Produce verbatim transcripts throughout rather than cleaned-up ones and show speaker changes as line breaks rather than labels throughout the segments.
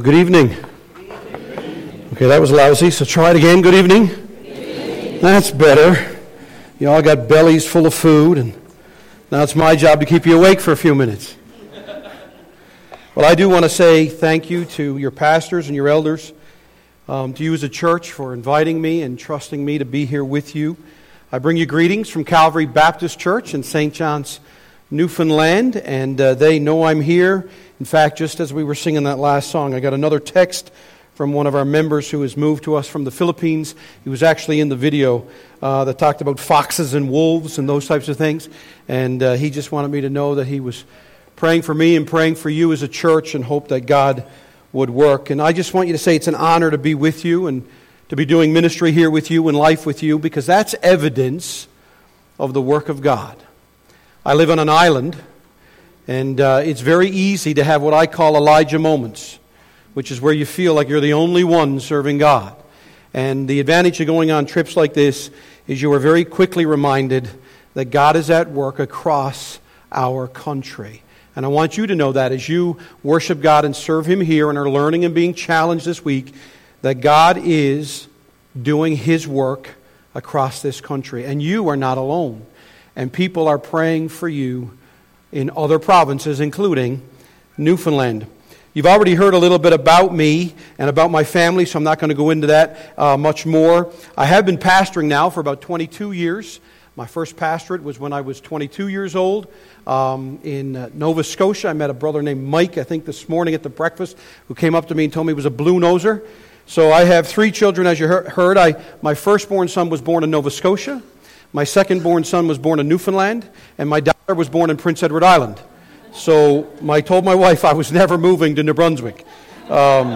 Well, good evening. Okay, that was lousy, so try it again. Good evening.
Good evening.
That's better. You all got bellies full of food, and now it's my job to keep you awake for a few minutes. Well, I do want to say thank you to your pastors and your elders, um, to you as a church for inviting me and trusting me to be here with you. I bring you greetings from Calvary Baptist Church in Saint John's, Newfoundland, and uh, they know I'm here. In fact, just as we were singing that last song, I got another text from one of our members who has moved to us from the Philippines. He was actually in the video uh, that talked about foxes and wolves and those types of things, and uh, he just wanted me to know that he was praying for me and praying for you as a church and hope that God would work. And I just want you to say it's an honor to be with you and to be doing ministry here with you and life with you, because that's evidence of the work of God. I live on an island, and uh, it's very easy to have what I call Elijah moments, which is where you feel like you're the only one serving God. And the advantage of going on trips like this is you are very quickly reminded that God is at work across our country. And I want you to know that as you worship God and serve Him here and are learning and being challenged this week, that God is doing His work across this country. And you are not alone. And people are praying for you in other provinces, including Newfoundland. You've already heard a little bit about me and about my family, so I'm not going to go into that uh, much more. I have been pastoring now for about twenty-two years. My first pastorate was when I was twenty-two years old um, in uh, Nova Scotia. I met a brother named Mike, I think this morning at the breakfast, who came up to me and told me he was a blue noser. So I have three children, as you heard. I, my firstborn son was born in Nova Scotia. My second-born son was born in Newfoundland, and my daughter was born in Prince Edward Island. So I told my wife I was never moving to New Brunswick. Um,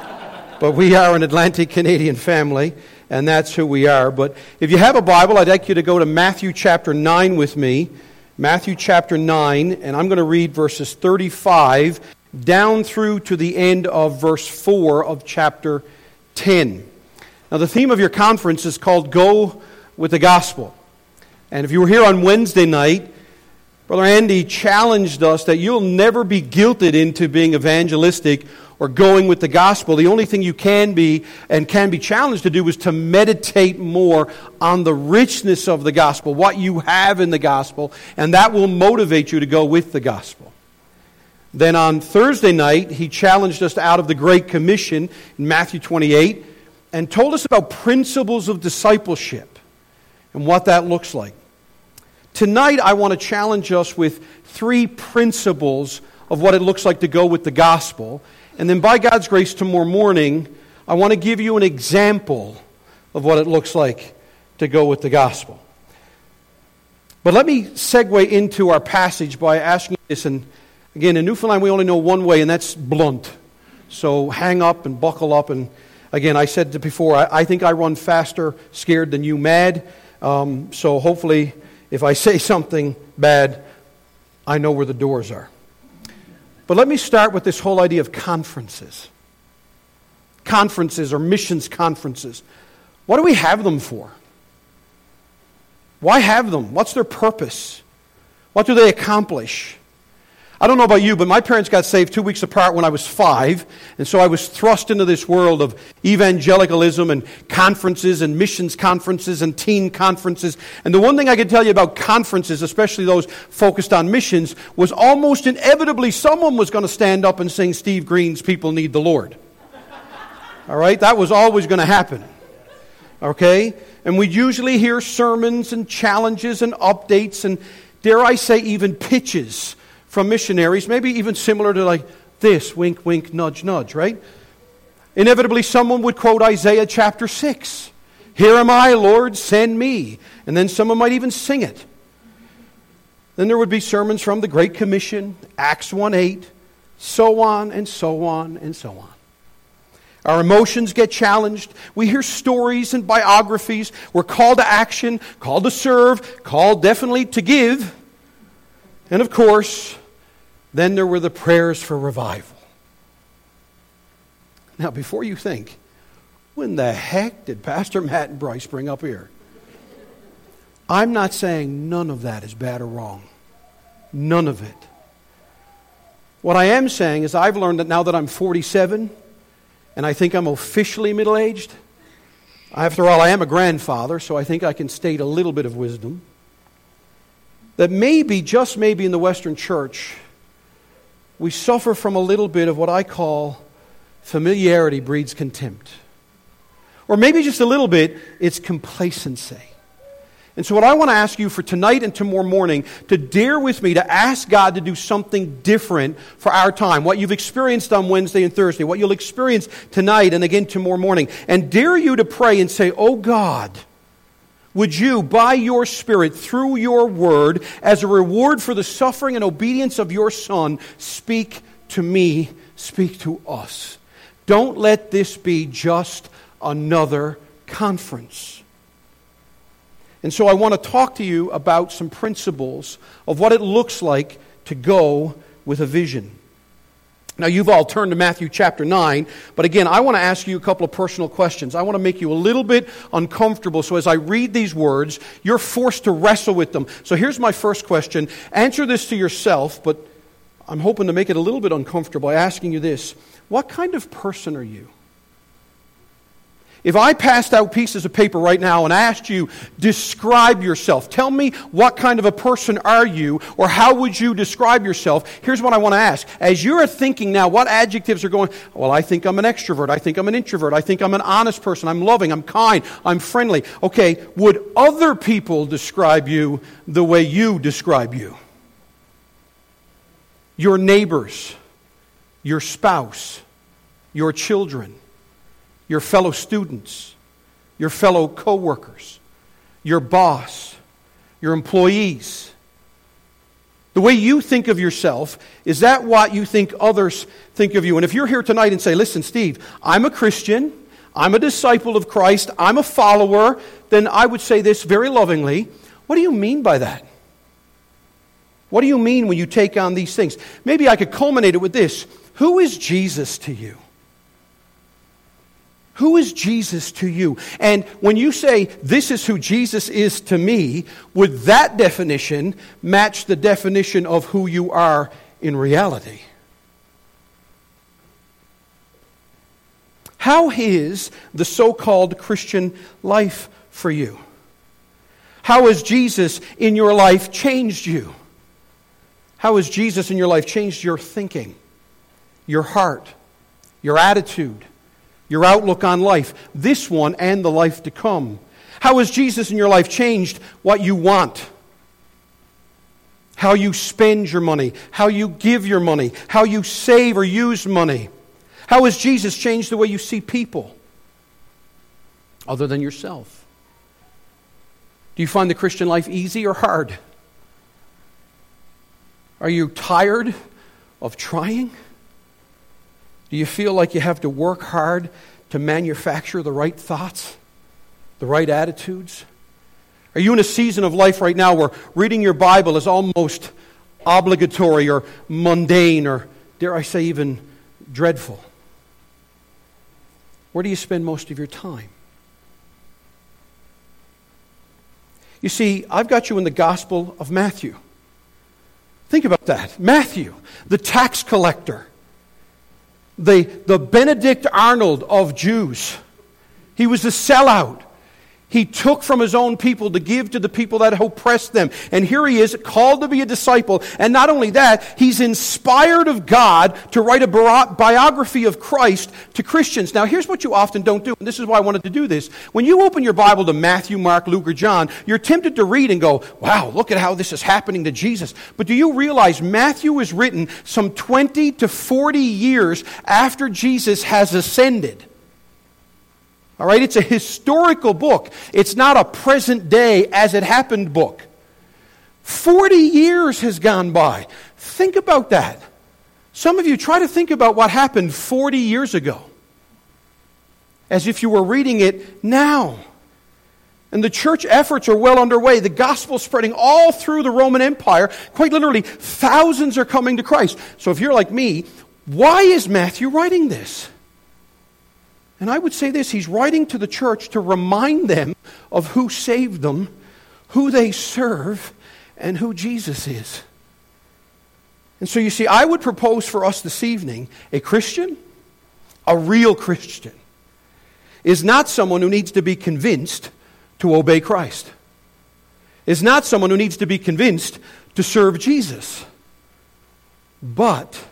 but we are an Atlantic Canadian family, and that's who we are. But if you have a Bible, I'd like you to go to Matthew chapter nine with me. Matthew chapter nine, and I'm going to read verses thirty-five down through to the end of verse four of chapter ten. Now, the theme of your conference is called Go with the Gospel. And if you were here on Wednesday night, Brother Andy challenged us that you'll never be guilted into being evangelistic or going with the gospel. The only thing you can be and can be challenged to do is to meditate more on the richness of the gospel, what you have in the gospel, and that will motivate you to go with the gospel. Then on Thursday night, he challenged us out of the Great Commission in Matthew twenty-eight and told us about principles of discipleship and what that looks like. Tonight, I want to challenge us with three principles of what it looks like to go with the gospel. And then by God's grace, tomorrow morning, I want to give you an example of what it looks like to go with the gospel. But let me segue into our passage by asking this. And again, in Newfoundland, we only know one way, and that's blunt. So hang up and buckle up. And again, I said before, I, I think I run faster scared than you mad. Um, so hopefully, if I say something bad, I know where the doors are. But let me start with this whole idea of conferences. Conferences or missions conferences. What do we have them for? Why have them? What's their purpose? What do they accomplish? I don't know about you, but my parents got saved two weeks apart when I was five, and so I was thrust into this world of evangelicalism and conferences and missions conferences and teen conferences. And the one thing I can tell you about conferences, especially those focused on missions, was almost inevitably someone was going to stand up and sing Steve Green's People Need the Lord. All right? That was always going to happen. Okay? And we'd usually hear sermons and challenges and updates and, dare I say, even pitches from missionaries, maybe even similar to like this, wink, wink, nudge, nudge, right? Inevitably, someone would quote Isaiah chapter six. Here am I, Lord, send me. And then someone might even sing it. Then there would be sermons from the Great Commission, Acts one eight, so on and so on and so on. Our emotions get challenged. We hear stories and biographies. We're called to action, called to serve, called definitely to give. And of course, then there were the prayers for revival. Now, before you think, when the heck did Pastor Matt and Bryce bring up here? I'm not saying none of that is bad or wrong. None of it. What I am saying is I've learned that now that I'm forty-seven, and I think I'm officially middle-aged. After all, I am a grandfather, so I think I can state a little bit of wisdom. That maybe, just maybe in the Western church, we suffer from a little bit of what I call familiarity breeds contempt. Or maybe just a little bit, it's complacency. And so what I want to ask you for tonight and tomorrow morning, to dare with me to ask God to do something different for our time. What you've experienced on Wednesday and Thursday, what you'll experience tonight and again tomorrow morning. And dare you to pray and say, oh God, would you, by your Spirit, through your word, as a reward for the suffering and obedience of your Son, speak to me, speak to us. Don't let this be just another conference. And so I want to talk to you about some principles of what it looks like to go with a vision. Now, you've all turned to Matthew chapter nine, but again, I want to ask you a couple of personal questions. I want to make you a little bit uncomfortable, so as I read these words, you're forced to wrestle with them. So here's my first question. Answer this to yourself, but I'm hoping to make it a little bit uncomfortable by asking you this. What kind of person are you? If I passed out pieces of paper right now and asked you, describe yourself. Tell me what kind of a person are you, or how would you describe yourself? Here's what I want to ask. As you're thinking now, what adjectives are going, well, I think I'm an extrovert. I think I'm an introvert. I think I'm an honest person. I'm loving. I'm kind. I'm friendly. Okay, would other people describe you the way you describe you? Your neighbors, your spouse, your children, your fellow students, your fellow co-workers, your boss, your employees. The way you think of yourself, is that what you think others think of you? And if you're here tonight and say, listen, Steve, I'm a Christian, I'm a disciple of Christ, I'm a follower, then I would say this very lovingly, what do you mean by that? What do you mean when you take on these things? Maybe I could culminate it with this. Who is Jesus to you? Who is Jesus to you? And when you say, this is who Jesus is to me, would that definition match the definition of who you are in reality? How is the so-called Christian life for you? How has Jesus in your life changed you? How has Jesus in your life changed your thinking, your heart, your attitude, your outlook on life, this one and the life to come? How has Jesus in your life changed what you want? How you spend your money, how you give your money, how you save or use money? How has Jesus changed the way you see people other than yourself? Do you find the Christian life easy or hard? Are you tired of trying? Do you feel like you have to work hard to manufacture the right thoughts, the right attitudes? Are you in a season of life right now where reading your Bible is almost obligatory or mundane or, dare I say, even dreadful? Where do you spend most of your time? You see, I've got you in the Gospel of Matthew. Think about that. Matthew, the tax collector, the, the Benedict Arnold of Jews. He was a sellout. He took from his own people to give to the people that oppressed them. And here he is, called to be a disciple. And not only that, he's inspired of God to write a biography of Christ to Christians. Now, here's what you often don't do, and this is why I wanted to do this. When you open your Bible to Matthew, Mark, Luke, or John, you're tempted to read and go, wow, look at how this is happening to Jesus. But do you realize Matthew was written some twenty to forty years after Jesus has ascended? All right, it's a historical book. It's not a present day as it happened book. Forty years has gone by. Think about that. Some of you try to think about what happened forty years ago, as if you were reading it now. And the church efforts are well underway. The gospel is spreading all through the Roman Empire. Quite literally, thousands are coming to Christ. So if you're like me, why is Matthew writing this? And I would say this, he's writing to the church to remind them of who saved them, who they serve, and who Jesus is. And so you see, I would propose for us this evening, a Christian, A real Christian is not someone who needs to be convinced to obey Christ. Is not someone who needs to be convinced to serve Jesus. But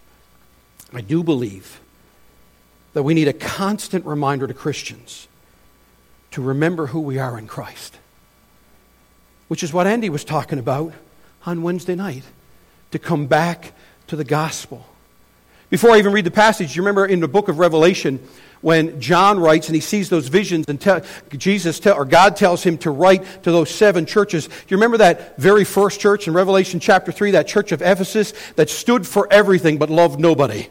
I do believe that we need a constant reminder to Christians to remember who we are in Christ. Which is what Andy was talking about on Wednesday night. To come back to the gospel. Before I even read the passage, you remember in the book of Revelation when John writes and he sees those visions and tell, Jesus tell, or God tells him to write to those seven churches. Do you remember that very first church in Revelation chapter three, that church of Ephesus that stood for everything but loved nobody?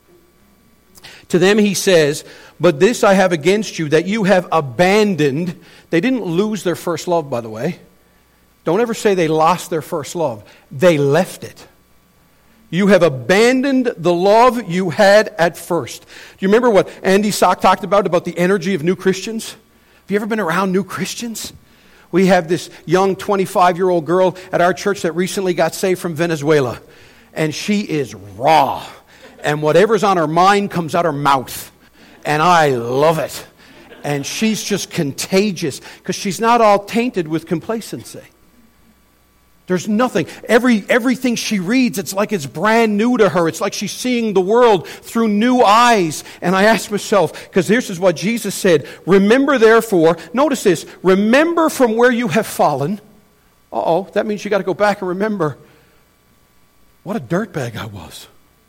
To them he says, but this I have against you, that you have abandoned. They didn't lose their first love, by the way. Don't ever say they lost their first love. They left it. You have abandoned the love you had at first. Do you remember what Andy Sock talked about, about the energy of new Christians? Have you ever been around new Christians? We have this young twenty-five-year-old girl at our church that recently got saved from Venezuela. And she is raw. And whatever's on her mind comes out her mouth. And I love it. And she's just contagious because she's not all tainted with complacency. There's nothing. Every everything she reads, it's like it's brand new to her. It's like she's seeing the world through new eyes. And I ask myself, because this is what Jesus said, remember therefore, notice this, remember from where you have fallen. Uh-oh, that means you got to go back and remember what a dirtbag I was.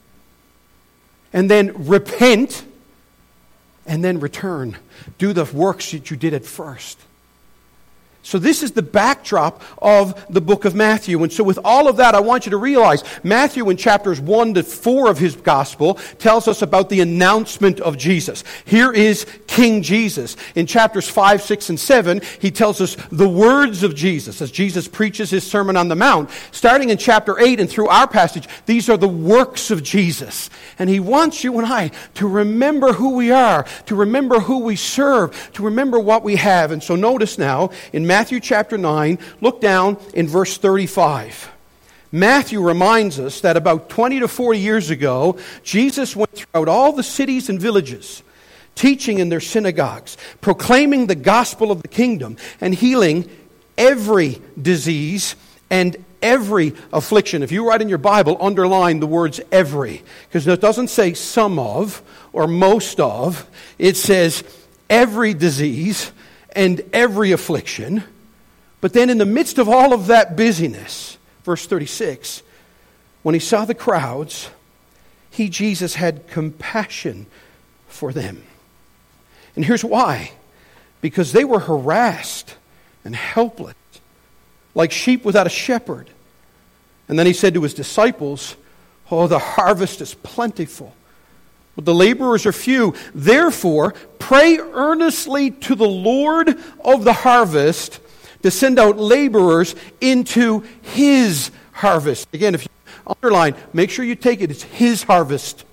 And then repent, and then return. Do the works that you did at first. So this is the backdrop of the book of Matthew. And so with all of that, I want you to realize Matthew in chapters one to four of his gospel tells us about the announcement of Jesus. Here is King Jesus. In chapters five, six, and seven, he tells us the words of Jesus as Jesus preaches his Sermon on the Mount. Starting in chapter eight and through our passage, these are the works of Jesus. And he wants you and I to remember who we are, to remember who we serve, to remember what we have. And so notice now, in Matthew chapter nine, look down in verse thirty-five. Matthew reminds us that about twenty to forty years ago, Jesus went throughout all the cities and villages, teaching in their synagogues, proclaiming the gospel of the kingdom, and healing every disease and every affliction. If you write in your Bible, underline the words every, because it doesn't say some of or most of. It says every disease and every affliction. But then in the midst of all of that busyness, verse thirty-six, when he saw the crowds, he, Jesus, had compassion for them. And here's why. Because they were harassed and helpless, like sheep without a shepherd. And then he said to his disciples, oh, the harvest is plentiful, but the laborers are few. Therefore, pray earnestly to the Lord of the harvest to send out laborers into his harvest. Again, if you underline, make sure you take it. It's his harvest.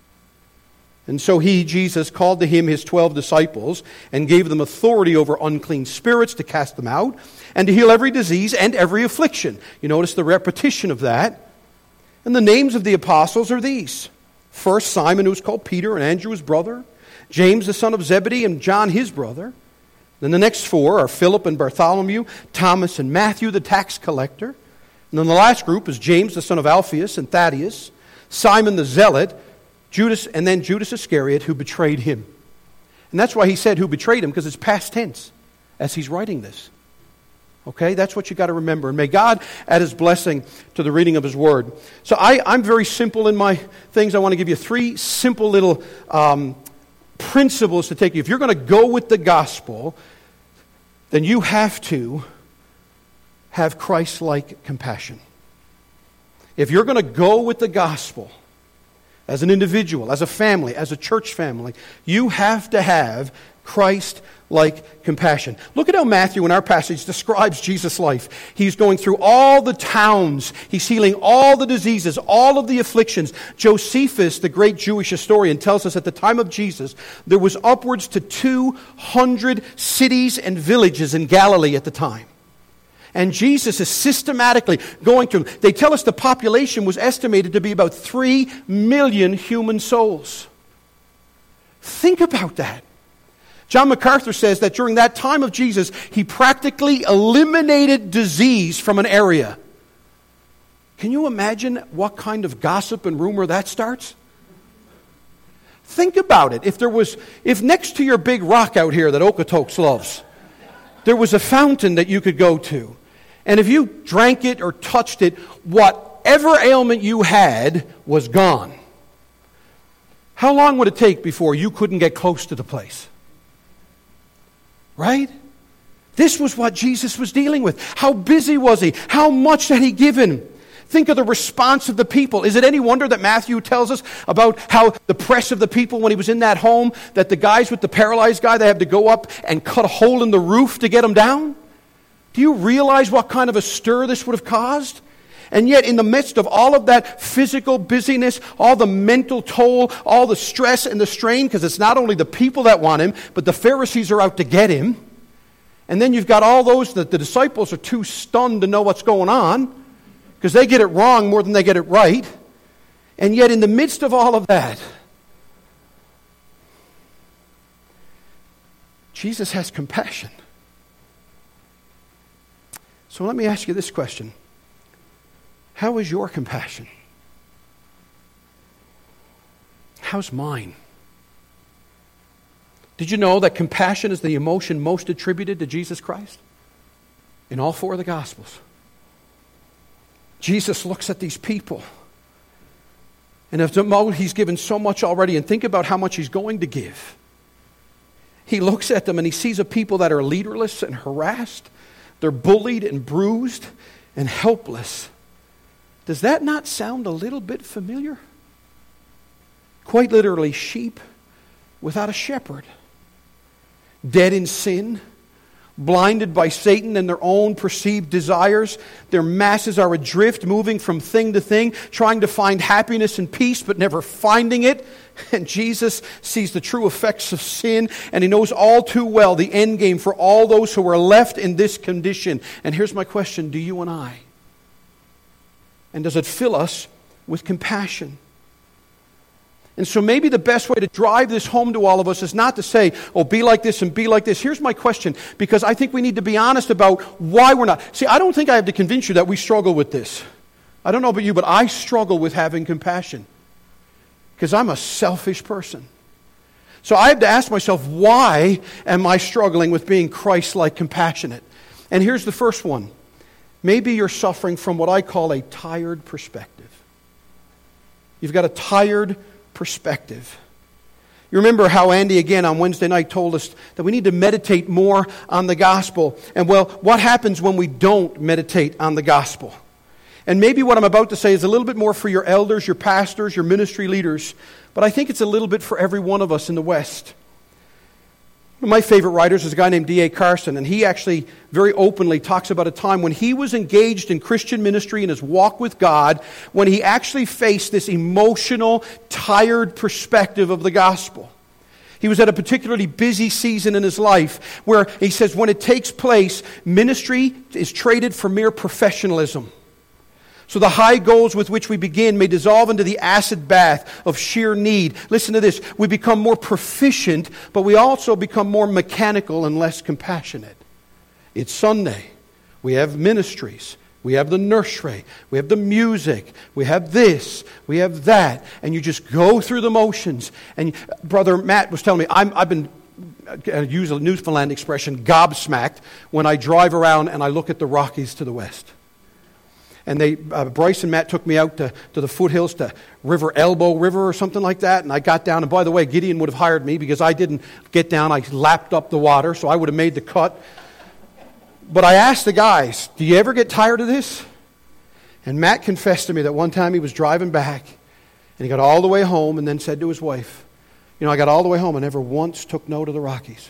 And so he, Jesus, called to him his twelve disciples and gave them authority over unclean spirits to cast them out and to heal every disease and every affliction. You notice the repetition of that. And the names of the apostles are these. First, Simon, who was called Peter, and Andrew, his brother. James, the son of Zebedee, and John, his brother. Then the next four are Philip and Bartholomew, Thomas and Matthew, the tax collector. And then the last group is James, the son of Alphaeus, and Thaddeus, Simon the zealot, Judas, and then Judas Iscariot, who betrayed him. And that's why he said who betrayed him, because it's past tense as he's writing this. Okay, that's what you got to remember. And may God add his blessing to the reading of his word. So I, I'm very simple in my things. I want to give you three simple little um, principles to take you. If you're going to go with the gospel, then you have to have Christ-like compassion. If you're going to go with the gospel, as an individual, as a family, as a church family, you have to have Christ-like compassion. Look at how Matthew in our passage describes Jesus' life. He's going through all the towns. He's healing all the diseases, all of the afflictions. Josephus, the great Jewish historian, tells us at the time of Jesus, there was upwards to two hundred cities and villages in Galilee at the time. And Jesus is systematically going through them. They tell us the population was estimated to be about three million human souls. Think about that. John MacArthur says that during that time of Jesus, he practically eliminated disease from an area. Can you imagine what kind of gossip and rumor that starts? Think about it. If there was, if next to your big rock out here that Okotoks loves, there was a fountain that you could go to, and if you drank it or touched it, whatever ailment you had was gone. How long would it take before you couldn't get close to the place? Right? This was what Jesus was dealing with. How busy was he? How much had he given? Think of the response of the people. Is it any wonder that Matthew tells us about how the press of the people when he was in that home, that the guys with the paralyzed guy, they had to go up and cut a hole in the roof to get him down? Do you realize what kind of a stir this would have caused? And yet in the midst of all of that physical busyness, all the mental toll, all the stress and the strain, because it's not only the people that want him, but the Pharisees are out to get him. And then you've got all those that the disciples are too stunned to know what's going on, because they get it wrong more than they get it right. And yet in the midst of all of that, Jesus has compassion. So let me ask you this question. How is your compassion? How's mine? Did you know that compassion is the emotion most attributed to Jesus Christ? In all four of the Gospels. Jesus looks at these people. And if he's given so much already, and think about how much he's going to give. He looks at them and he sees a people that are leaderless and harassed. They're bullied and bruised and helpless. Does that not sound a little bit familiar? Quite literally, sheep without a shepherd. Dead in sin. Blinded by Satan and their own perceived desires. Their masses are adrift, moving from thing to thing, trying to find happiness and peace, but never finding it. And Jesus sees the true effects of sin, and he knows all too well the end game for all those who are left in this condition. And here's my question, do you and I? And does it fill us with compassion? And so maybe the best way to drive this home to all of us is not to say, oh, be like this and be like this. Here's my question, because I think we need to be honest about why we're not. See, I don't think I have to convince you that we struggle with this. I don't know about you, but I struggle with having compassion. Because I'm a selfish person. So I have to ask myself, why am I struggling with being Christ-like compassionate? And here's the first one. Maybe you're suffering from what I call a tired perspective. You've got a tired perspective. You remember how Andy again on Wednesday night told us that we need to meditate more on the gospel. And well, what happens when we don't meditate on the gospel? And maybe what I'm about to say is a little bit more for your elders, your pastors, your ministry leaders, but I think it's a little bit for every one of us in the West. One of my favorite writers is a guy named D A Carson, and he actually very openly talks about a time when he was engaged in Christian ministry in his walk with God, when he actually faced this emotional, tired perspective of the gospel. He was at a particularly busy season in his life where he says when it takes place, ministry is traded for mere professionalism. So the high goals with which we begin may dissolve into the acid bath of sheer need. Listen to this. We become more proficient, but we also become more mechanical and less compassionate. It's Sunday. We have ministries. We have the nursery. We have the music. We have this. We have that. And you just go through the motions. And Brother Matt was telling me, I'm, I've been, I use a Newfoundland expression, gobsmacked, when I drive around and I look at the Rockies to the west. And they, uh, Bryce and Matt took me out to, to the foothills to River Elbow River or something like that. And I got down. And by the way, Gideon would have hired me because I didn't get down. I lapped up the water, so I would have made the cut. But I asked the guys, do you ever get tired of this? And Matt confessed to me that one time he was driving back and he got all the way home and then said to his wife, you know, I got all the way home and never once took note of the Rockies.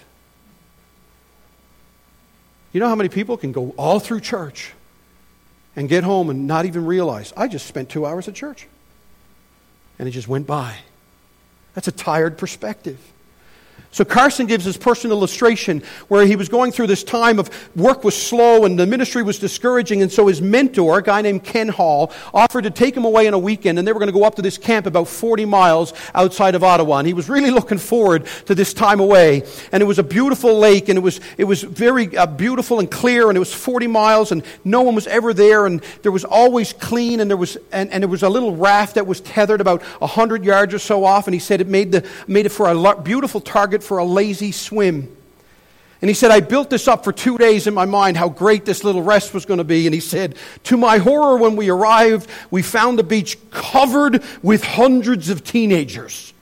You know how many people can go all through church and get home and not even realize, I just spent two hours at church. And it just went by. That's a tired perspective. So Carson gives his personal illustration where he was going through this time of work was slow and the ministry was discouraging, and so his mentor, a guy named Ken Hall, offered to take him away on a weekend, and they were going to go up to this camp about forty miles outside of Ottawa, and he was really looking forward to this time away. And it was a beautiful lake, and it was it was very uh, beautiful and clear, and it was forty miles, and no one was ever there, and there was always clean, and there was and, and there was a little raft that was tethered about one hundred yards or so off, and he said it made the made it for a beautiful target for a lazy swim. And he said, I built this up for two days in my mind, how great this little rest was going to be. And he said, to my horror, when we arrived, we found the beach covered with hundreds of teenagers.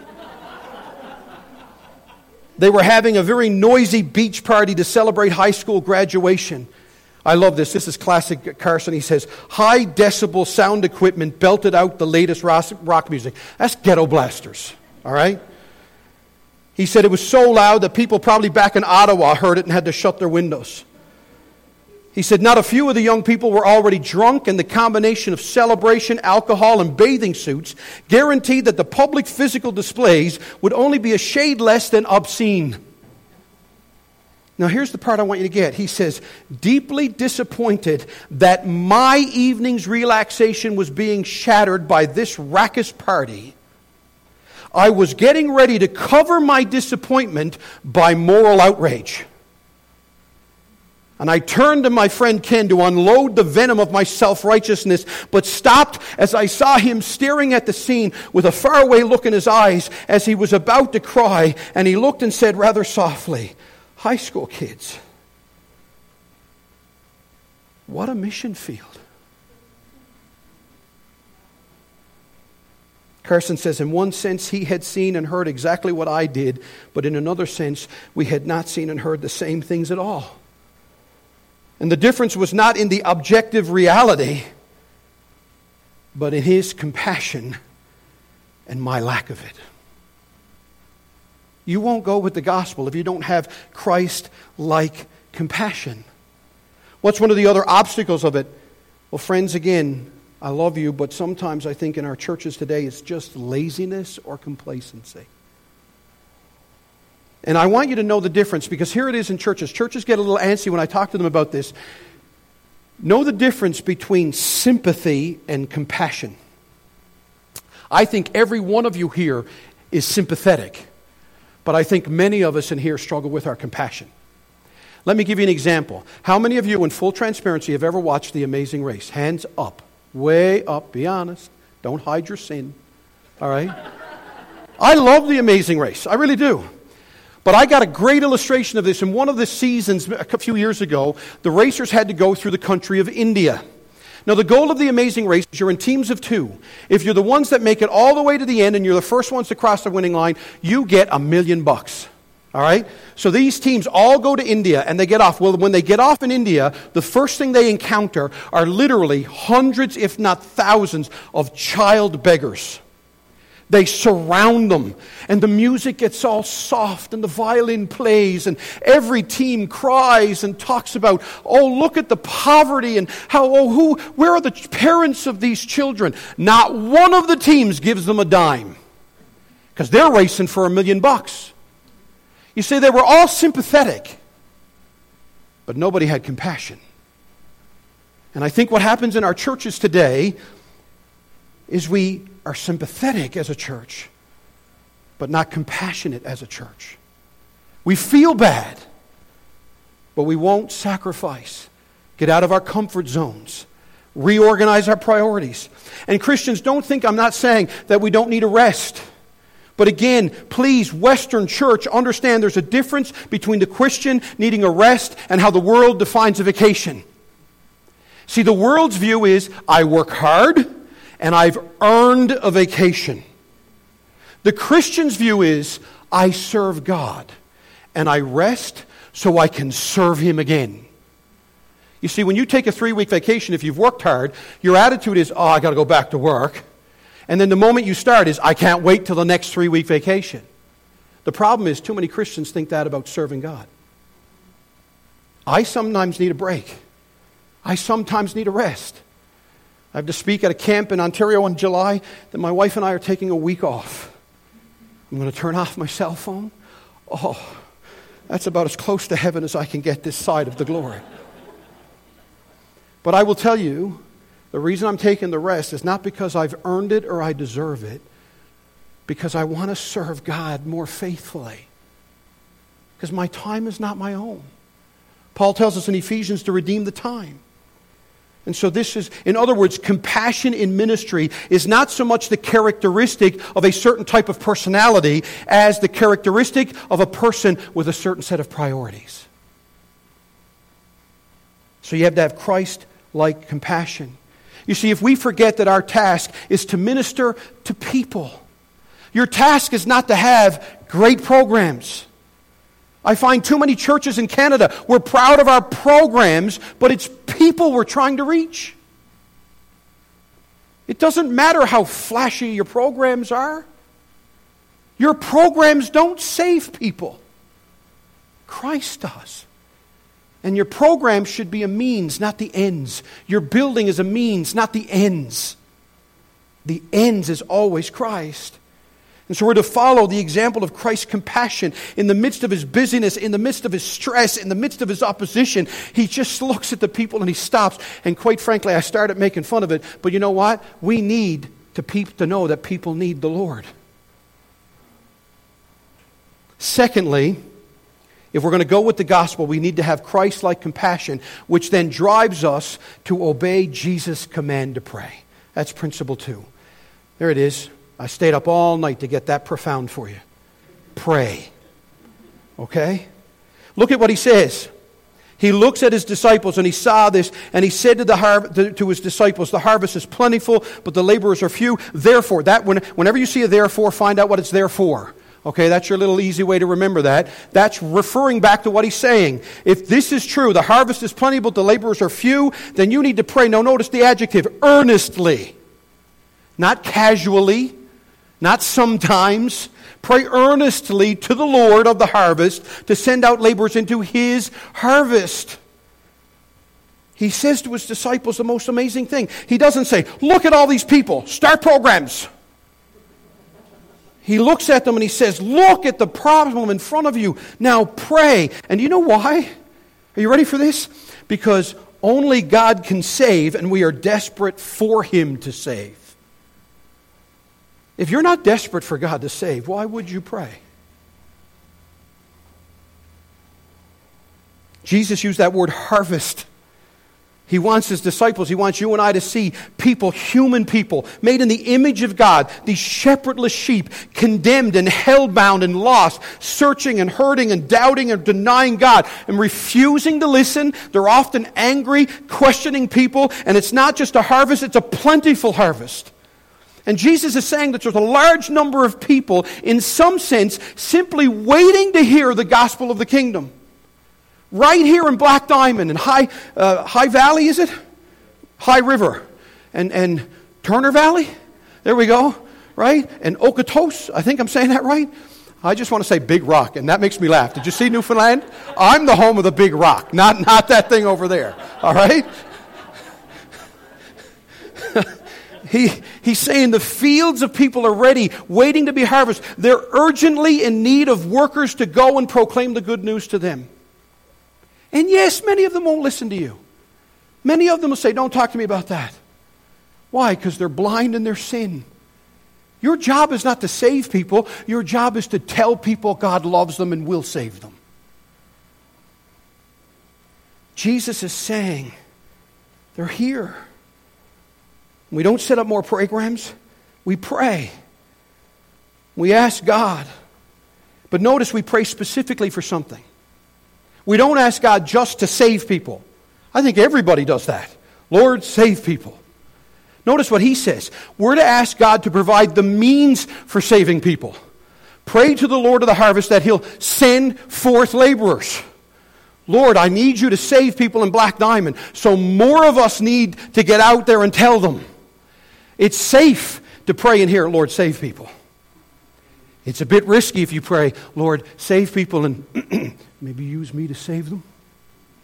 They were having a very noisy beach party to celebrate high school graduation. I love this. This is classic Carson. He says, high decibel sound equipment belted out the latest rock music. That's Ghetto Blasters, all right? He said it was so loud that people probably back in Ottawa heard it and had to shut their windows. He said not a few of the young people were already drunk, and the combination of celebration, alcohol, and bathing suits guaranteed that the public physical displays would only be a shade less than obscene. Now here's the part I want you to get. He says, deeply disappointed that my evening's relaxation was being shattered by this raucous party, I was getting ready to cover my disappointment by moral outrage. And I turned to my friend Ken to unload the venom of my self-righteousness, but stopped as I saw him staring at the scene with a faraway look in his eyes as he was about to cry, and he looked and said rather softly, high school kids, what a mission field. Carson says, in one sense, he had seen and heard exactly what I did, but in another sense, we had not seen and heard the same things at all. And the difference was not in the objective reality, but in his compassion and my lack of it. You won't go with the gospel if you don't have Christ-like compassion. What's one of the other obstacles of it? Well, friends, again, I love you, but sometimes I think in our churches today it's just laziness or complacency. And I want you to know the difference, because here it is in churches. Churches get a little antsy when I talk to them about this. Know the difference between sympathy and compassion. I think every one of you here is sympathetic, but I think many of us in here struggle with our compassion. Let me give you an example. How many of you, in full transparency, have ever watched The Amazing Race? Hands up. Way up, be honest. Don't hide your sin. All right? I love The Amazing Race. I really do. But I got a great illustration of this. In one of the seasons a few years ago, the racers had to go through the country of India. Now, the goal of The Amazing Race is you're in teams of two. If you're the ones that make it all the way to the end and you're the first ones to cross the winning line, you get a million bucks. All right? So these teams all go to India and they get off. Well, when they get off in India, the first thing they encounter are literally hundreds, if not thousands, of child beggars. They surround them, and the music gets all soft, and the violin plays, and every team cries and talks about, oh, look at the poverty, and how, oh, who, where are the parents of these children? Not one of the teams gives them a dime, because they're racing for a million bucks. You see, they were all sympathetic, but nobody had compassion. And I think what happens in our churches today is we are sympathetic as a church, but not compassionate as a church. We feel bad, but we won't sacrifice, get out of our comfort zones, reorganize our priorities. And Christians, don't think I'm not saying that we don't need a rest. But again, please, Western church, understand there's a difference between the Christian needing a rest and how the world defines a vacation. See, the world's view is, I work hard and I've earned a vacation. The Christian's view is, I serve God and I rest so I can serve Him again. You see, when you take a three-week vacation, if you've worked hard, your attitude is, oh, I got to go back to work. And then the moment you start is, I can't wait till the next three-week vacation. The problem is, too many Christians think that about serving God. I sometimes need a break. I sometimes need a rest. I have to speak at a camp in Ontario in July that my wife and I are taking a week off. I'm going to turn off my cell phone. Oh, that's about as close to heaven as I can get this side of the glory. But I will tell you, the reason I'm taking the rest is not because I've earned it or I deserve it, because I want to serve God more faithfully. Because my time is not my own. Paul tells us in Ephesians to redeem the time. And so this is, in other words, compassion in ministry is not so much the characteristic of a certain type of personality as the characteristic of a person with a certain set of priorities. So you have to have Christ-like compassion. You see, if we forget that our task is to minister to people, your task is not to have great programs. I find too many churches in Canada, we're proud of our programs, but it's people we're trying to reach. It doesn't matter how flashy your programs are. Your programs don't save people. Christ does. And your program should be a means, not the ends. Your building is a means, not the ends. The ends is always Christ. And so we're to follow the example of Christ's compassion in the midst of his busyness, in the midst of his stress, in the midst of his opposition. He just looks at the people and he stops. And quite frankly, I started making fun of it. But you know what? We need to, peop- to know that people need the Lord. Secondly, if we're going to go with the gospel, we need to have Christ-like compassion, which then drives us to obey Jesus' command to pray. That's principle two. There it is. I stayed up all night to get that profound for you. Pray. Okay? Look at what he says. He looks at his disciples and he saw this and he said to the har- to, to his disciples, the harvest is plentiful, but the laborers are few. Therefore, that when, whenever you see a therefore, find out what it's there for. Okay, that's your little easy way to remember that. That's referring back to what he's saying. If this is true, the harvest is plenty, but the laborers are few, then you need to pray. Now notice the adjective, earnestly. Not casually. Not sometimes. Pray earnestly to the Lord of the harvest to send out laborers into his harvest. He says to his disciples the most amazing thing. He doesn't say, look at all these people, start programs. He looks at them and he says, look at the problem in front of you. Now pray. And do you know why? Are you ready for this? Because only God can save and we are desperate for him to save. If you're not desperate for God to save, why would you pray? Jesus used that word harvest. He wants his disciples, he wants you and I to see people, human people, made in the image of God, these shepherdless sheep, condemned and held bound and lost, searching and hurting and doubting and denying God and refusing to listen. They're often angry, questioning people, and it's not just a harvest, it's a plentiful harvest. And Jesus is saying that there's a large number of people, in some sense, simply waiting to hear the gospel of the kingdom. Right here in Black Diamond and High uh, High Valley, is it? High River. And, and Turner Valley? There we go. Right? And Okotos, I think I'm saying that right? I just want to say Big Rock, and that makes me laugh. Did you see Newfoundland? I'm the home of the Big Rock, not, not that thing over there. All right? He, he's saying the fields of people are ready, waiting to be harvested. They're urgently in need of workers to go and proclaim the good news to them. And yes, many of them won't listen to you. Many of them will say, don't talk to me about that. Why? Because they're blind in their sin. Your job is not to save people. Your job is to tell people God loves them and will save them. Jesus is saying, they're here. We don't set up more programs. We pray. We ask God. But notice we pray specifically for something. We don't ask God just to save people. I think everybody does that. Lord, save people. Notice what he says. We're to ask God to provide the means for saving people. Pray to the Lord of the harvest that he'll send forth laborers. Lord, I need you to save people in Black Diamond. So more of us need to get out there and tell them. It's safe to pray in here, Lord, save people. It's a bit risky if you pray, Lord, save people and maybe use me to save them.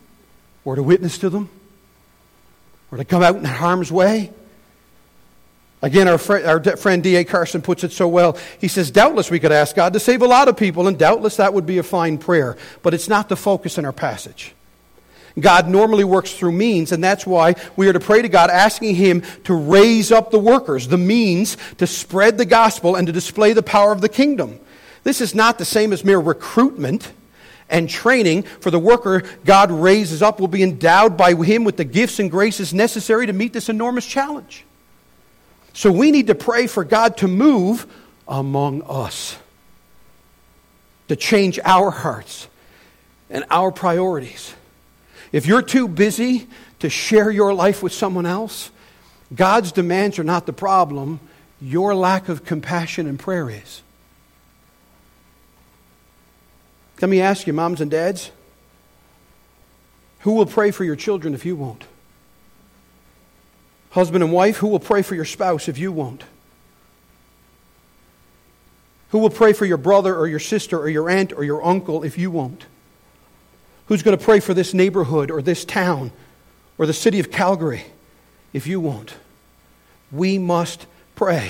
Or to witness to them. Or to come out in harm's way. Again, our, fr- our friend D A Carson puts it so well. He says, doubtless we could ask God to save a lot of people, and doubtless that would be a fine prayer. But it's not the focus in our passage. God normally works through means, and that's why we are to pray to God, asking Him to raise up the workers, the means to spread the gospel and to display the power of the kingdom. This is not the same as mere recruitment and training, for the worker God raises up will be endowed by Him with the gifts and graces necessary to meet this enormous challenge. So we need to pray for God to move among us, to change our hearts and our priorities. If you're too busy to share your life with someone else, God's demands are not the problem. Your lack of compassion and prayer is. Let me ask you, moms and dads, who will pray for your children if you won't? Husband and wife, who will pray for your spouse if you won't? Who will pray for your brother or your sister or your aunt or your uncle if you won't? Who's going to pray for this neighborhood or this town or the city of Calgary if you won't? We must pray.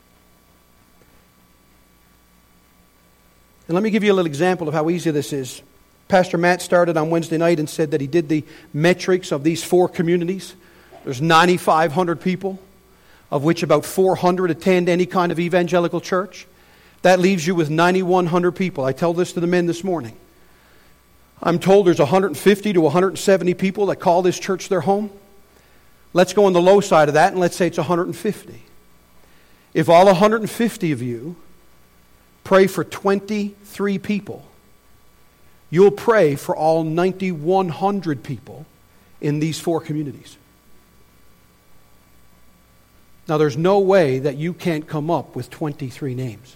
And let me give you a little example of how easy this is. Pastor Matt started on Wednesday night and said that he did the metrics of these four communities. There's nine thousand five hundred people, of which about four hundred attend any kind of evangelical church. That leaves you with nine thousand one hundred people. I tell this to the men this morning. I'm told there's one hundred fifty to one hundred seventy people that call this church their home. Let's go on the low side of that and let's say it's one hundred fifty. If all one hundred fifty of you pray for twenty-three people, you'll pray for all nine thousand one hundred people in these four communities. Now, there's no way that you can't come up with twenty-three names.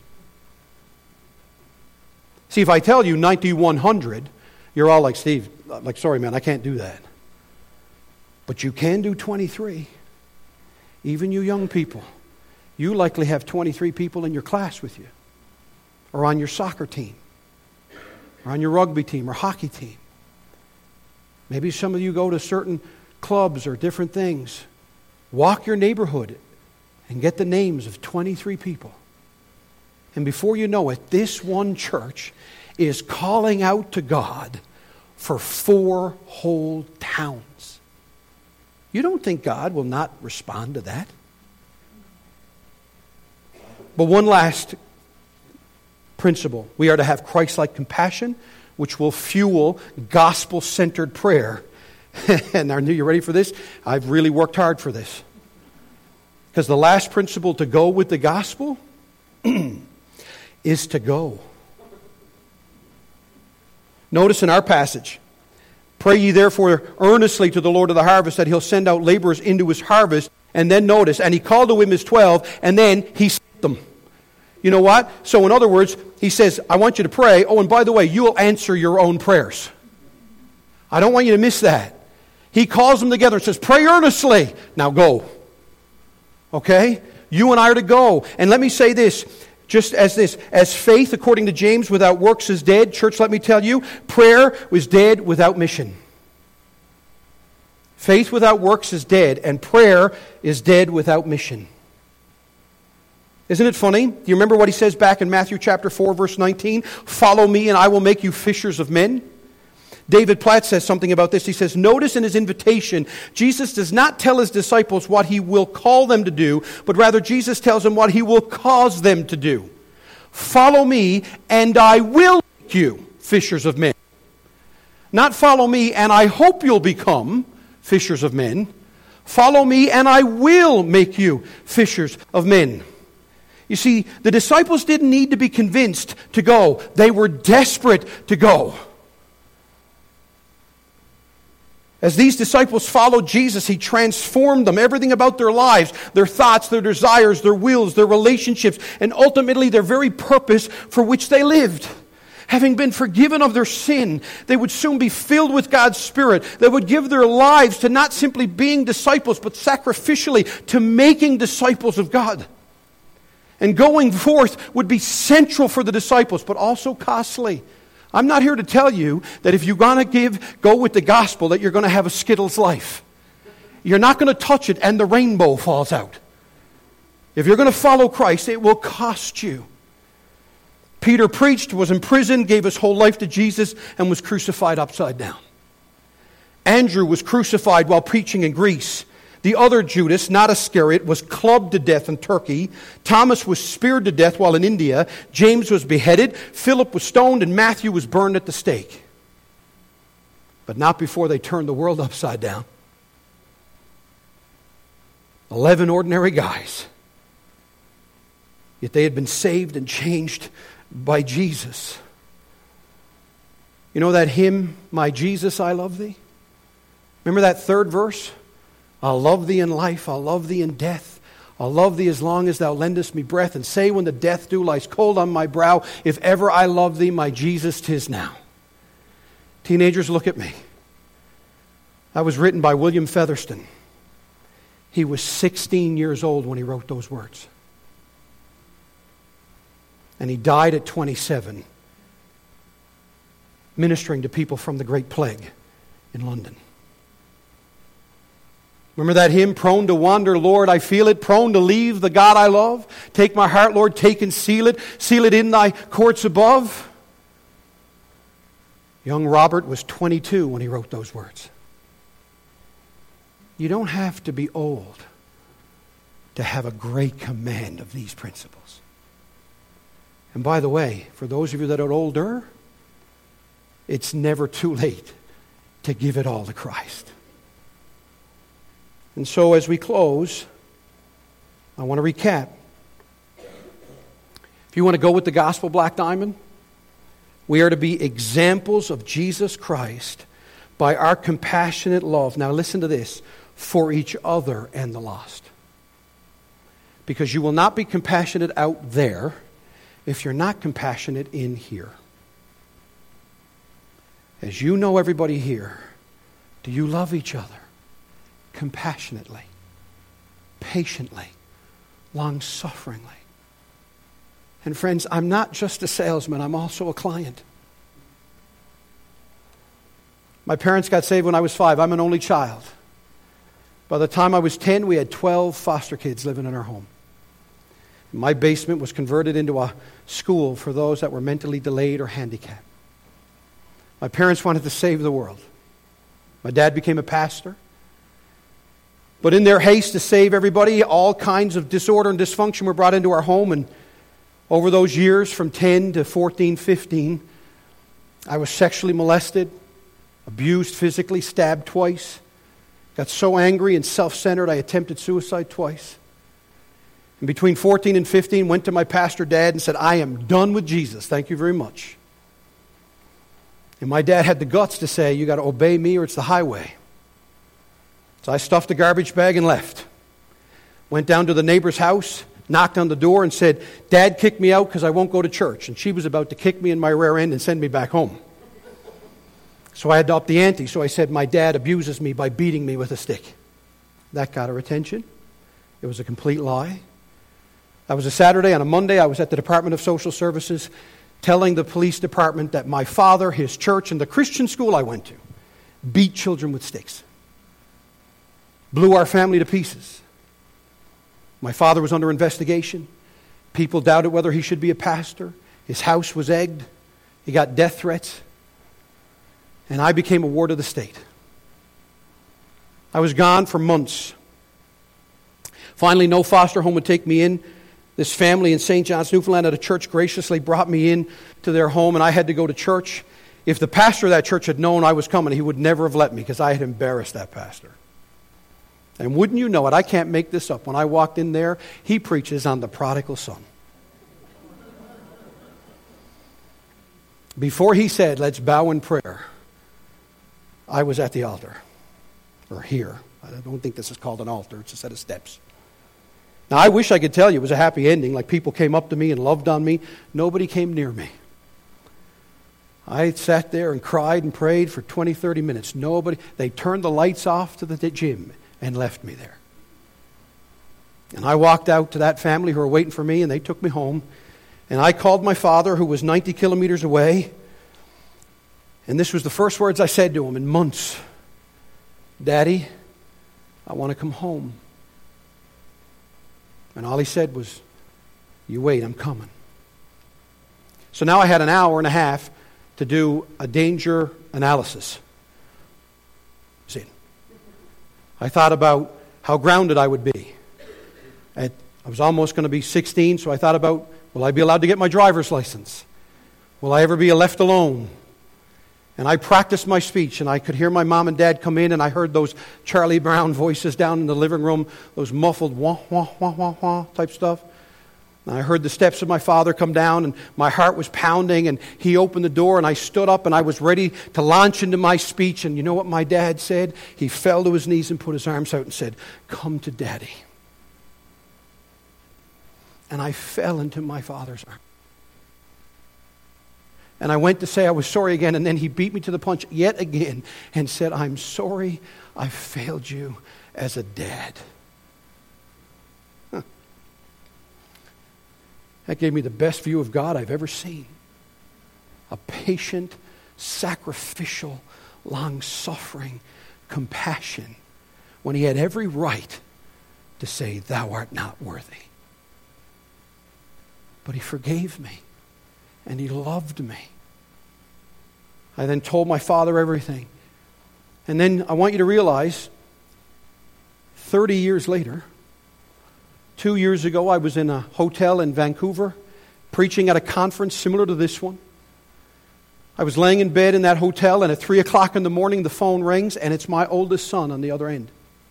See, if I tell you nine thousand one hundred, you're all like, Steve, like, sorry, man, I can't do that. But you can do twenty-three. Even you young people, you likely have twenty-three people in your class with you, or on your soccer team, or on your rugby team or hockey team. Maybe some of you go to certain clubs or different things. Walk your neighborhood and get the names of twenty-three people. And before you know it, this one church is calling out to God for four whole towns. You don't think God will not respond to that? But one last principle. We are to have Christ-like compassion, which will fuel gospel-centered prayer. And are you ready for this? I've really worked hard for this. Because the last principle to go with the gospel is to go. Notice in our passage, pray ye therefore earnestly to the Lord of the harvest that He'll send out laborers into His harvest. And then notice, and He called to Him His twelve, and then He sent them. You know what? So in other words, He says, I want you to pray. Oh, and by the way, you'll answer your own prayers. I don't want you to miss that. He calls them together and says, pray earnestly. Now go. Okay? You and I are to go. And let me say this, just as this, as faith, according to James, without works is dead. Church, let me tell you, prayer was dead without mission. Faith without works is dead, and prayer is dead without mission. Isn't it funny? Do you remember what He says back in Matthew chapter four, verse nineteen? Follow me and I will make you fishers of men. David Platt says something about this. He says, notice in His invitation, Jesus does not tell His disciples what He will call them to do, but rather Jesus tells them what He will cause them to do. Follow me, and I will make you fishers of men. Not follow me, and I hope you'll become fishers of men. Follow me, and I will make you fishers of men. You see, the disciples didn't need to be convinced to go. They were desperate to go. As these disciples followed Jesus, He transformed them, everything about their lives, their thoughts, their desires, their wills, their relationships, and ultimately their very purpose for which they lived. Having been forgiven of their sin, they would soon be filled with God's Spirit. They would give their lives to not simply being disciples, but sacrificially to making disciples of God. And going forth would be central for the disciples, but also costly. I'm not here to tell you that if you're going to give, go with the gospel, that you're going to have a Skittles life. You're not going to touch it and the rainbow falls out. If you're going to follow Christ, it will cost you. Peter preached, was imprisoned, gave his whole life to Jesus, and was crucified upside down. Andrew was crucified while preaching in Greece. The other Judas, not Iscariot, was clubbed to death in Turkey. Thomas was speared to death while in India. James was beheaded. Philip was stoned, and Matthew was burned at the stake. But not before they turned the world upside down. Eleven ordinary guys. Yet they had been saved and changed by Jesus. You know that hymn, My Jesus, I Love Thee? Remember that third verse? I'll love Thee in life, I'll love Thee in death. I'll love Thee as long as Thou lendest me breath, and say when the death dew lies cold on my brow, if ever I love Thee, my Jesus, 'tis now. Teenagers, look at me. That was written by William Featherston. He was sixteen years old when he wrote those words. And he died at twenty-seven, ministering to people from the Great Plague in London. Remember that hymn, prone to wander, Lord, I feel it, prone to leave the God I love. Take my heart, Lord, take and seal it, seal it in thy courts above. Young Robert was twenty-two when he wrote those words. You don't have to be old to have a great command of these principles. And by the way, for those of you that are older, it's never too late to give it all to Christ. And so as we close, I want to recap. If you want to go with the gospel black diamond, we are to be examples of Jesus Christ by our compassionate love. Now listen to this, for each other and the lost. Because you will not be compassionate out there if you're not compassionate in here. As you know everybody here, do you love each other compassionately, patiently, long-sufferingly? And friends, I'm not just a salesman, I'm also a client. My parents got saved when I was five. I'm an only child. By the time I was ten, we had twelve foster kids living in our home. My basement was converted into a school for those that were mentally delayed or handicapped. My parents wanted to save the world. My dad became a pastor. But in their haste to save everybody, all kinds of disorder and dysfunction were brought into our home. And over those years, from ten to fourteen, fifteen, I was sexually molested, abused physically, stabbed twice. Got so angry and self-centered, I attempted suicide twice. And between fourteen and fifteen, went to my pastor dad and said, I am done with Jesus. Thank you very much. And my dad had the guts to say, you got to obey me or it's the highway. So I stuffed the garbage bag and left. Went down to the neighbor's house, knocked on the door and said, Dad kicked me out because I won't go to church. And she was about to kick me in my rear end and send me back home. So I had to up the ante. So I said, my dad abuses me by beating me with a stick. That got her attention. It was a complete lie. That was a Saturday. On a Monday, I was at the Department of Social Services telling the police department that my father, his church, and the Christian school I went to beat children with sticks. Blew our family to pieces. My father was under investigation. People doubted whether he should be a pastor. His house was egged. He got death threats. And I became a ward of the state. I was gone for months. Finally, no foster home would take me in. This family in Saint John's, Newfoundland, at a church graciously brought me in to their home, and I had to go to church. If the pastor of that church had known I was coming, he would never have let me because I had embarrassed that pastor. And wouldn't you know it, I can't make this up. When I walked in there, he preaches on the prodigal son. Before he said, let's bow in prayer, I was at the altar, or here. I don't think this is called an altar, it's a set of steps. Now, I wish I could tell you it was a happy ending, like people came up to me and loved on me. Nobody came near me. I sat there and cried and prayed for twenty, thirty minutes. Nobody, they turned the lights off to the gym and left me there. And I walked out to that family who were waiting for me, and they took me home. And I called my father, who was ninety kilometers away. And this was the first words I said to him in months. Daddy, I want to come home. And all he said was, you wait, I'm coming. So now I had an hour and a half to do a danger analysis. See, I thought about how grounded I would be. At, I was almost going to be sixteen, so I thought about, will I be allowed to get my driver's license? Will I ever be left alone? And I practiced my speech, and I could hear my mom and dad come in, and I heard those Charlie Brown voices down in the living room, those muffled wah, wah, wah, wah, wah type stuff. And I heard the steps of my father come down, and my heart was pounding, and he opened the door, and I stood up, and I was ready to launch into my speech. And you know what my dad said? He fell to his knees and put his arms out and said, come to Daddy. And I fell into my father's arms. And I went to say I was sorry again, and then he beat me to the punch yet again and said, I'm sorry I failed you as a dad. Huh. That gave me the best view of God I've ever seen. A patient, sacrificial, long-suffering compassion when he had every right to say, thou art not worthy. But he forgave me. And he loved me. I then told my father everything. And then I want you to realize, thirty years later, two years ago, I was in a hotel in Vancouver, preaching at a conference similar to this one. I was laying in bed in that hotel, and at three o'clock in the morning, the phone rings, and it's my oldest son on the other end.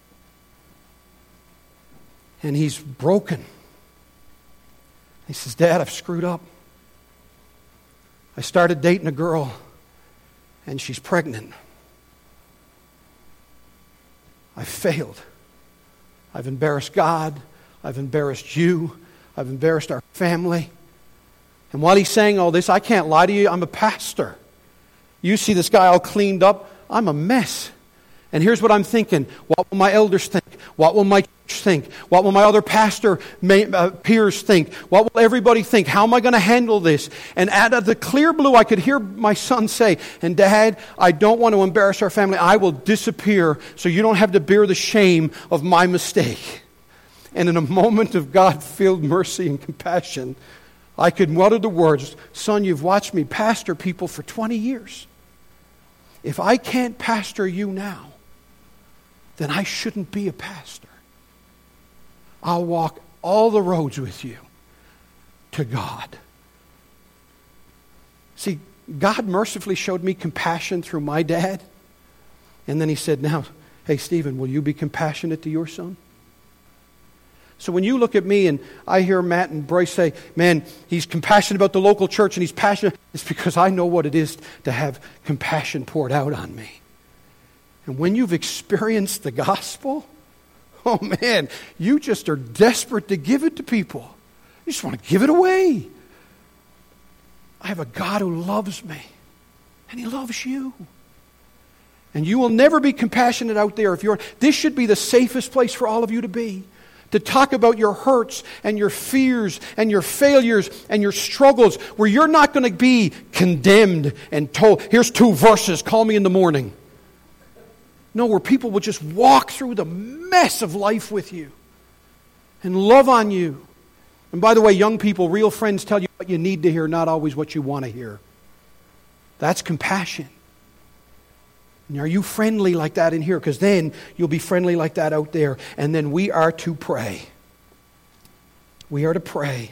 And he's broken. He says, Dad, I've screwed up. I started dating a girl, and she's pregnant. I failed. I've embarrassed God. I've embarrassed you. I've embarrassed our family. And while he's saying all this, I can't lie to you, I'm a pastor. You see this guy all cleaned up. I'm a mess. And here's what I'm thinking. What will my elders think? What will my church think? What will my other pastor may, uh, peers think? What will everybody think? How am I going to handle this? And out of the clear blue, I could hear my son say, and Dad, I don't want to embarrass our family. I will disappear so you don't have to bear the shame of my mistake. And in a moment of God-filled mercy and compassion, I could mutter the words, son, you've watched me pastor people for twenty years. If I can't pastor you now, then I shouldn't be a pastor. I'll walk all the roads with you to God. See, God mercifully showed me compassion through my dad. And then he said, now, hey, Stephen, will you be compassionate to your son? So when you look at me and I hear Matt and Bryce say, man, he's compassionate about the local church and he's passionate, it's because I know what it is to have compassion poured out on me. And when you've experienced the gospel, oh man, you just are desperate to give it to people. You just want to give it away. I have a God who loves me, and he loves you. And you will never be compassionate out there if you're. This should be the safest place for all of you to be. To talk about your hurts and your fears and your failures and your struggles, where you're not going to be condemned and told, here's two verses, call me in the morning. No, where people will just walk through the mess of life with you and love on you. And by the way, young people, real friends tell you what you need to hear, not always what you want to hear. That's compassion. And are you friendly like that in here? Because then you'll be friendly like that out there. And then we are to pray. We are to pray.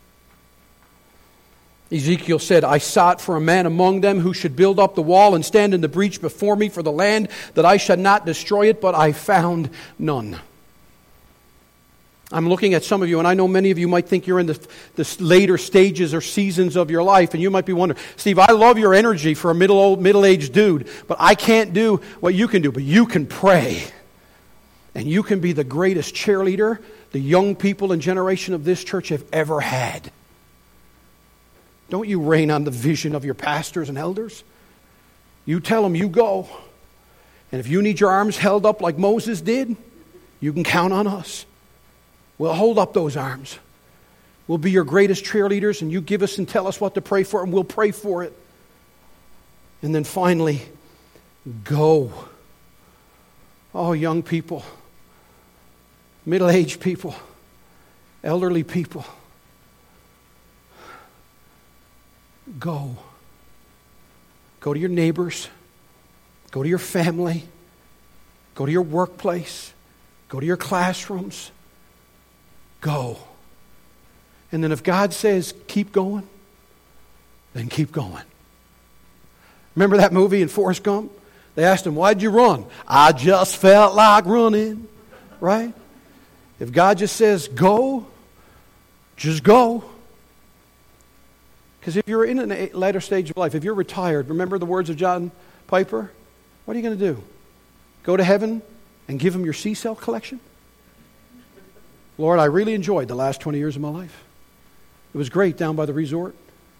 Ezekiel said, I sought for a man among them who should build up the wall and stand in the breach before me for the land, that I should not destroy it, but I found none. I'm looking at some of you, and I know many of you might think you're in the, the later stages or seasons of your life, and you might be wondering, Steve, I love your energy for a middle old, middle-aged dude, but I can't do what you can do. But you can pray, and you can be the greatest cheerleader the young people and generation of this church have ever had. Don't you rain on the vision of your pastors and elders. You tell them you go. And if you need your arms held up like Moses did, you can count on us. We'll hold up those arms. We'll be your greatest cheerleaders, and you give us and tell us what to pray for, and we'll pray for it. And then finally, go. Oh, young people, middle-aged people, elderly people, go. Go to your neighbors. Go to your family. Go to your workplace. Go to your classrooms. Go. And then if God says, keep going, then keep going. Remember that movie in Forrest Gump? They asked him, why'd you run? I just felt like running. Right? If God just says, go, just go. Because if you're in a later stage of life, if you're retired, remember the words of John Piper? What are you going to do? Go to heaven and give him your C-cell collection? Lord, I really enjoyed the last twenty years of my life. It was great down by the resort.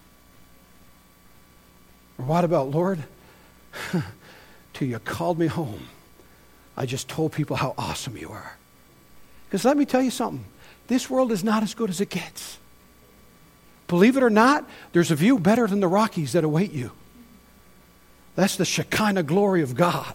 Or what about, Lord, till you called me home, I just told people how awesome you are. Because let me tell you something. This world is not as good as it gets. Believe it or not, there's a view better than the Rockies that await you. That's the Shekinah glory of God.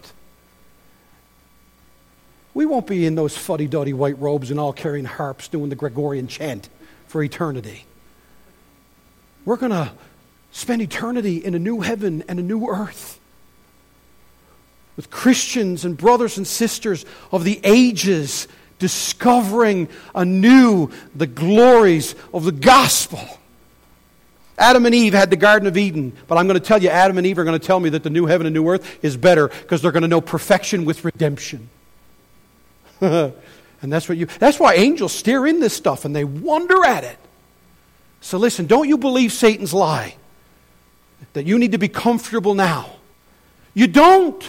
We won't be in those fuddy-duddy white robes and all carrying harps doing the Gregorian chant for eternity. We're going to spend eternity in a new heaven and a new earth with Christians and brothers and sisters of the ages discovering anew the glories of the gospel. Adam and Eve had the Garden of Eden, but I'm going to tell you, Adam and Eve are going to tell me that the new heaven and new earth is better because they're going to know perfection with redemption. And that's what you that's why angels stare in this stuff and they wonder at it. So listen, don't you believe Satan's lie that you need to be comfortable now. You don't.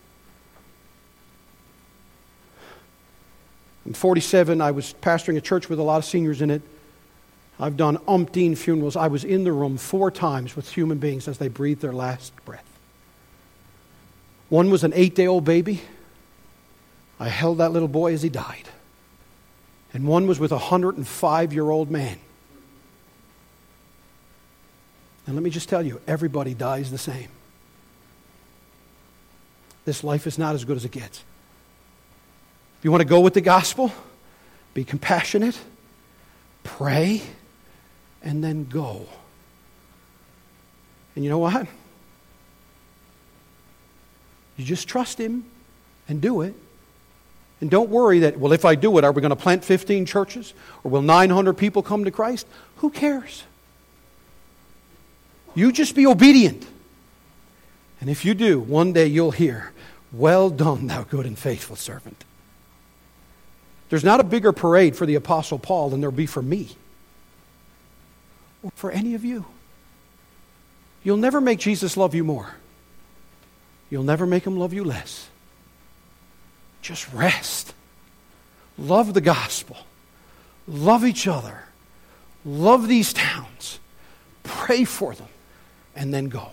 I'm forty-seven. I was pastoring a church with a lot of seniors in it. I've done umpteen funerals. I was in the room four times with human beings as they breathed their last breath. One was an eight-day-old baby. I held that little boy as he died. And one was with a one hundred five-year-old man. And let me just tell you, everybody dies the same. This life is not as good as it gets. If you want to go with the gospel, be compassionate, pray, and then go. And you know what? You just trust Him and do it. And don't worry that, well, if I do it, are we going to plant fifteen churches? Or will nine hundred people come to Christ? Who cares? You just be obedient. And if you do, one day you'll hear, well done, thou good and faithful servant. There's not a bigger parade for the Apostle Paul than there'll be for me. Or for any of you. You'll never make Jesus love you more. You'll never make Him love you less. Just rest. Love the gospel. Love each other. Love these towns. Pray for them. And then go.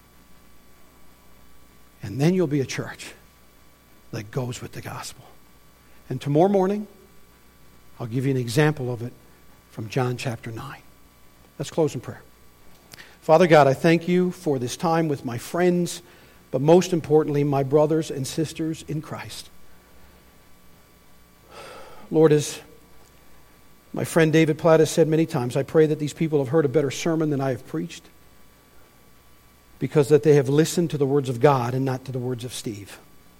And then you'll be a church that goes with the gospel. And tomorrow morning, I'll give you an example of it from John chapter nine. Let's close in prayer. Father God, I thank you for this time with my friends, but most importantly, my brothers and sisters in Christ. Lord, as my friend David Platt has said many times, I pray that these people have heard a better sermon than I have preached, because that they have listened to the words of God and not to the words of Steve.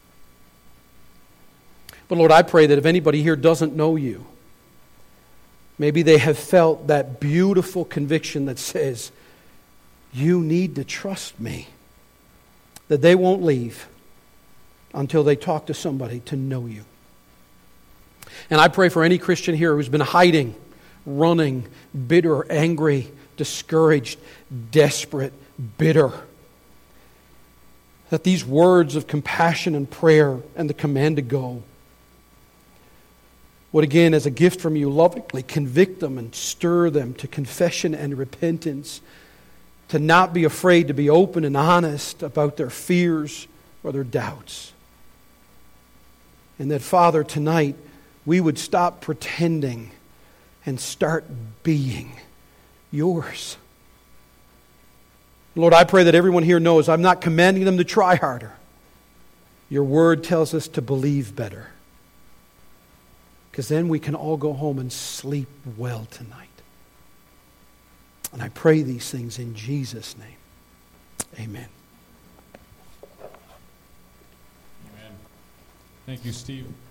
But Lord, I pray that if anybody here doesn't know you, maybe they have felt that beautiful conviction that says, you need to trust me, that they won't leave until they talk to somebody to know you. And I pray for any Christian here who's been hiding, running, bitter, angry, discouraged, desperate, bitter, that these words of compassion and prayer and the command to go would again, as a gift from you, lovingly convict them and stir them to confession and repentance, to not be afraid to be open and honest about their fears or their doubts. And that, Father, tonight we would stop pretending and start being yours. Lord, I pray that everyone here knows I'm not commanding them to try harder. Your word tells us to believe better. because then we can all go home and sleep well tonight. And I pray these things in Jesus' name. Amen.
Amen. Thank you, Steve.